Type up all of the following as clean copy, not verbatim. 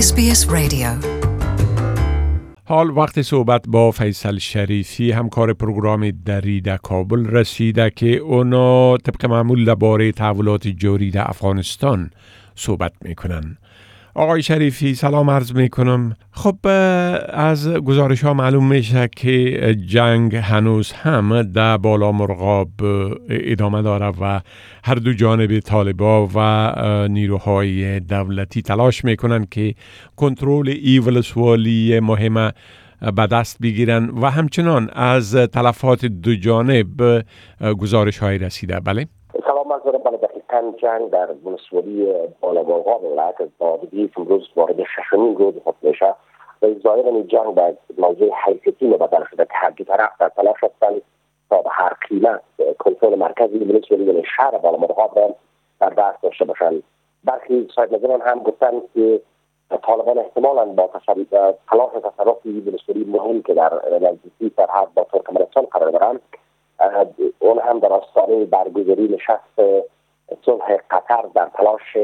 SBS Radio. حال وقت صحبت با فیصل شریفی، همکار پروگرام دری در کابل رسیده که اونا طبق معمول درباره تحولات جاری در افغانستان صحبت میکنن. آقای شریفی سلام عرض میکنم. خب از گزارش ها معلوم میشه که جنگ هنوز هم در بالا مرغاب ادامه داره و هر دو جانب طالبان و نیروهای دولتی تلاش میکنن که کنترل ای ولسوالی مهم به دست بگیرن و همچنان از تلفات دو جانب گزارش های رسیده. بله؟ سلام عرض دارم. دقیقاً جنگ در ولسوالی بالا مرغاب ولایت بادغیس امروز وارد ششمین روز خود میشه و ظاهراً این جنگ به موضوع حیثیتی مبدل شده که هر دو طرف در تلاش هستند تا به هر قیمت کنترل مرکزی ولسوالی یعنی شهر بالا مرغاب را در دست داشته باشند. برخی صاحب نظران هم گفتند که طالبان احتمالاً با تلاش تصرف ولسوالی مهم که در نزدیکی سرحد با ترکمنستان قرار دارند، اون هم در آستانه برگزاری نشست صلح قطر در تلاش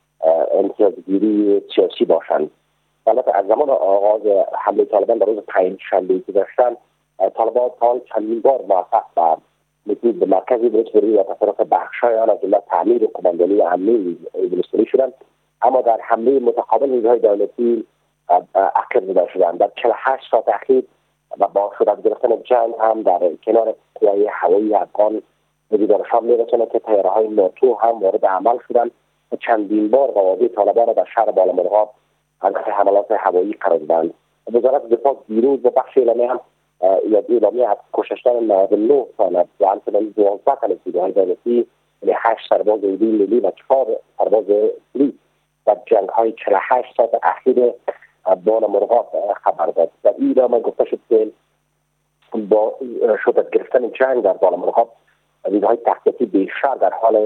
امتیازگیری سیاسی باشند. البته از زمان آغاز حمله طالبان در روز پنجشنبه که داشتن، طالبان تا چندین بار موفق به نفوذ به مرکزی ولسوالی و تصرف بخش‌های آن از جمله تعمیر و قماندانی امنی ولسوالی شدند، اما در حمله متقابل نیروهای دولتی عقب زده شدند. در 48 ساعت اخیر و با صورت گرفتن جنگ هم در کنار قوای هوایی افغان وجود شام میرسونه که طیاره‌های ناتو هم وارد عمل شدند و چندین بار قواعد طالبان را در شهر بالا مرغاب هدف حملات هوایی قرار دادند. وزارت دفاع دیروز به بخش اعلامی هم اعلامی از کشتن 99 تن و همچنین 12 تن از نیروهای دولتی، یعنی 8 سرباز ملی و 4 سرباز پلیس در جنگ‌های 48 ساعت اخیر بالا مرغاب خبر داد. در این اعلامیه گفته شد که با شدت گرفتن جنگ در بالا مرغاب نیروهای تحقیقاتی بیشتر در حال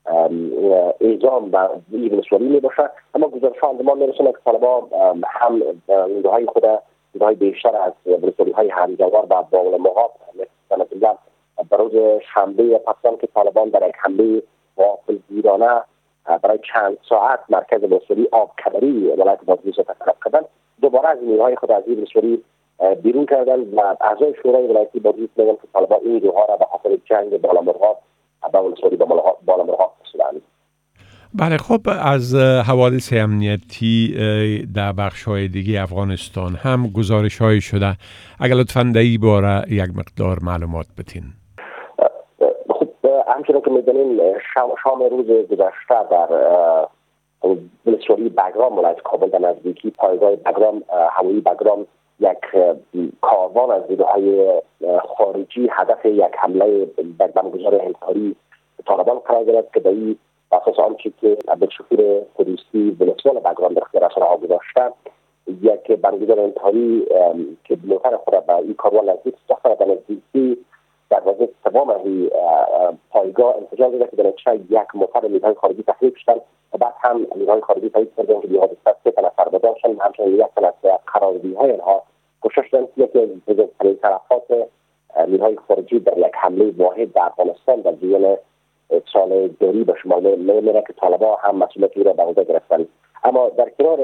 اعزام و ولسوالی می باشد، اما گزارش‌ها اندمان می‌رساند که طالبان هم نیروهای خود نیروهای بیشتر از ولسوالی‌های همجوار و بالا مرغاب مثلا در روز شنبه پس که طالبان در یک حمله غافلگیرانه برای چند ساعت مرکز ولسوالی آبکبری ولایت بادغیس را تصرف کردند، دوباره از نیروهای خود از ولسوالی بیرون کردند و اعضای شورای ولایتی بادغیس میگن که طالبان این نیروها را به خاطر جنگ بالا مرغاب به ولسوالی بالا مرغاب رسوندند. بله، خب از حوادث امنیتی در بخش‌های دیگه افغانستان هم گزارش‌های شده. اگر لطفاً در این باره یک مقدار معلومات بدین. خب همچنان که می‌دانیم شام روز گذشته در ولسوالی بگرام ولایت کابل در نزدیکی پایگاه بگرام هوایی بگرام یک کاروان از نیروهای خارجی هدف یک حمله بمبگذار انتحاری طالبان قرار گرفت که به این اساس آنچه که عبدالشکور قدوسی ولسوال بگرام در اختیار رسانه‌ها گذاشته، یک بمبگذار انتحاری که موتر خود به این کاروان نزدیک ساخته در نزدیکی دروازه سوم پایگاه انفجار داده که در نتیجه یک موتر نیروهای خارجی تخریب شدند و بعد هم نیروهای خارجی تایید کردند که بی‌حادثه 3 تن سرباز شدند، همچنین یک تن از قراردادهای آنها کشته شدند. یکی از بزرگترین تلفات نیروهای خارجی در یک حمله واحد در افغانستان در جریان سال جاری به شمار می‌آید که طالبان هم مسئولیت را به عهده گرفتند. اما در کنار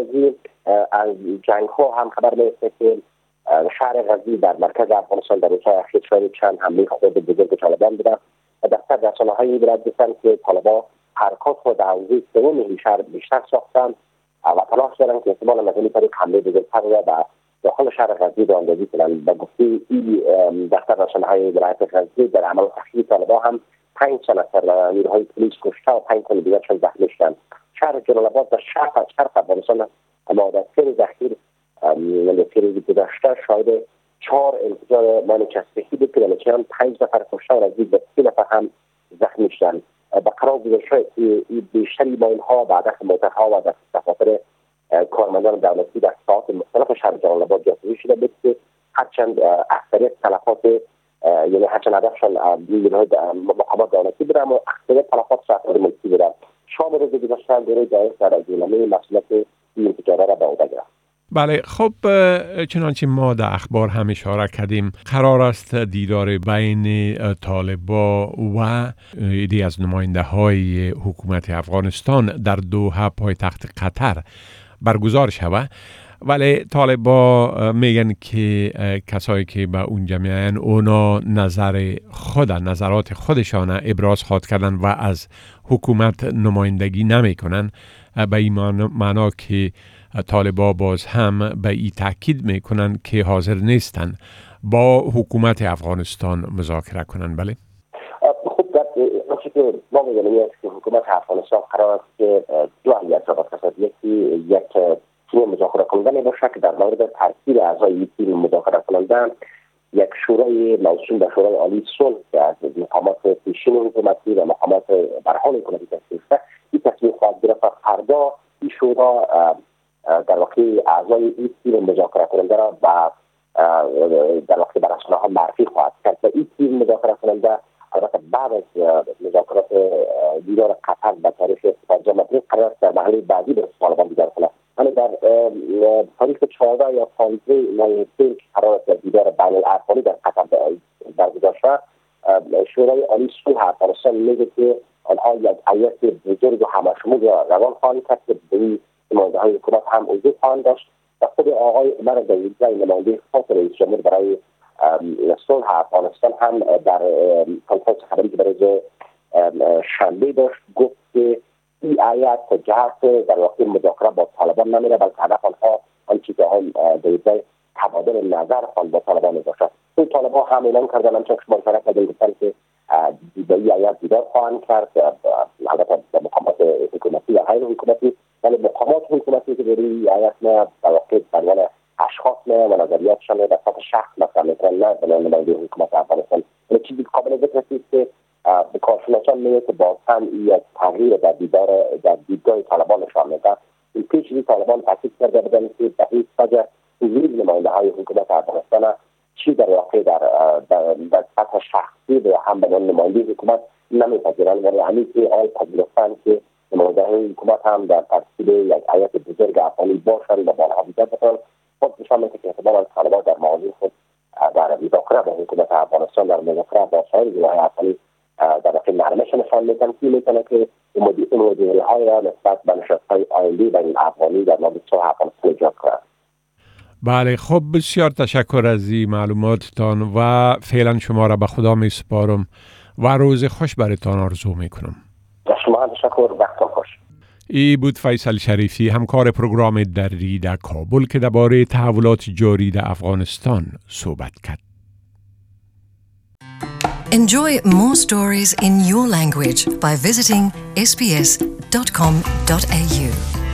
از جنگ‌ها هم خبر می‌رسد که شهر غزنی در مرکز افغانستان در روزهای اخیر شاهد چند حمله خود بزرگ طالبان بوده و دفتر رسانه‌های می‌گوید که طالبان حرکات خود در حوزه سوم این شهر بیشتر ساختند و تلاش دارند که احتمالاً از این طریق حمله بزرگتر را به داخل شهر غزنی راهاندازی کنند. به گفته این دفتر رسانه‌های ولایت غزنی در عمل اخیر طالبان هم 5 تن از نیروهای پلیس کشته و 5 تن دیگر زخمی شدند. شهر جلال آباد در شرق افغانستان اما در 3 روز اخیر یعنی 3 روز گذشته شاهد 4 انفجار مانچستری بود که در نتیجه 5 نفر کشته و نزدیک به 30 نفر هم زخمی شدند. به قرار گذاشته بیشتری با اینها به هدف موترها و دفاتر کارمندان دولتی در ساعات مختلف شهر جلال آباد جاسوسی شده بود که هرچند اکثریت تلفات یعنی هرچند هدفشان مقامات دولتی بوده اما اکثریت تلفات افراد ملکی بوده. شام روز گذشته دوره جایز در اعلامیه مسئولیت این انفجارها را به عهده گرفت. بله، خب چنانچه ما در اخبار هم اشاره کردیم قرار است دیدار بین طالبان و عده از نماینده های حکومت افغانستان در دوحه پایتخت قطر برگزار شود. ولی طالبا میگن که کسایی که به اونجا میاین اونا نظرات خودشان ابراز خواد کردن و از حکومت نمایندگی نمیکنن. به این معنا که طالبا باز هم به این تاکید میکنن که حاضر نیستن با حکومت افغانستان مذاکره کنن. بله خب در آنچه که ما می‌دانیم است که حکومت افغانستان قرار است که دو هیئت را بسازد. یک تیم مذاکره کننده میباشد که در مورد ترکیب اعضای این تیم مذاکره کننده یک شورای موسوم به شورای عالی صلح که از مقامات پیشین حکومتی و مقامات برحال حکومتی تشکیل شده این تصمیم خواهد گرفت و فردا این شورا در واقع اعضای این تیم مذاکره کننده را در واقع به رسانه‌ها معرفی خواهد کرد و این تیم مذاکره کننده البته بعد از مذاکرات دیدار قطر به تاریخ 15 مرداد قرار است در مرحله بعدی به طالبان دیدار کند. یعنی در تاریخ 14 یا 15 ماه فیل قرار است دیدار بین‌الافغانی در قطر برگزار شود. شورای عالی صلح افغانستان میگه که آنها یک هیئت بزرگ و همشمول را روان خواهند کرد که به این نماینده‌های حکومت هم حضور خواهند داشت و خود آقای عمر داوودزی نماینده خاص رئیس جمهور برای صلح افغانستان هم در کنفرانس خبری که برای شنبه داشت گفت که این هیئت جهت در واقع مذاکره با طالبان نمیره، بلکه هدف آنها آنچه که آقای داوودزی تبادل نظر خواهند با طالبان میباشد. این طالبان هم اعلام کردن همچنان که شما اشاره کردین گفتن که به این هیئت دیدار خواهند کرد، البته به مقامات حکومتی و غیر حکومتی، ولی مقامات حکومتی که در این هیئت نه در واقع بیان اشخاص نه و نظریاتشان در سطح شخص مثلا میتونن نه به نماینده حکومت افغانستان. این چیزی قابل ذکر است که به کارشناسان میگه که باز هم یک تغییر در دیدگاه طالبان نشان میده. این پیشی طالبان تاکید کرده بودند که به هیچ وجه حضور نماینده‌های حکومت افغانستان چی در واقع در سطح شخصی و هم به نماینده حکومت نمیپذیرند، ولی همین که آن پذیرفتند که نماینده‌های حکومت هم در ترکیب یک هیئت بزرگ افغانی باشند و با آنها دیدار بکنند. خود نشان میده که احتمالاً طالبان در ماضی خود در مذاکره با حکومت افغانستان در مذاکره با سایر گروه‌های افغانی در واقع نرمش نشان میدن که میتونه که مدیریت‌های نسبت به نشست‌های آینده بین افغانی در مورد صلح افغانستان ایجاد کنند. بله خب بسیار تشکر از این معلوماتتان و فعلا شما را به خدا می سپارم و روز خوش برایتان آرزو می کنم. شما تشکر، وقتتان خوش. ای بود فیصل شریفی، همکار پروگرام دری در کابل که درباره تحولات جاری در افغانستان صحبت کرد. Enjoy more stories in your language by visiting sbs.com.au.